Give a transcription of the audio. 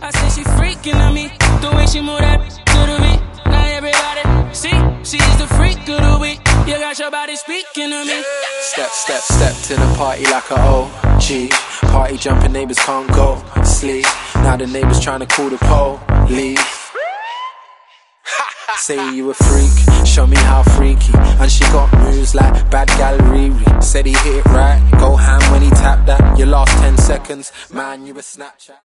I say she freaking on me, the way she move that to the beat. Now everybody see, she's the freak of the week. You got your body speaking to me. Step to the party like a OG. Party jumping, neighbors can't go sleep. Now the neighbors trying to call the police. Say you a freak, show me how freaky. And she got moves like bad gal Riri. Said he hit it right, go ham when he tapped that. Your last 10 seconds, man, you a Snapchat.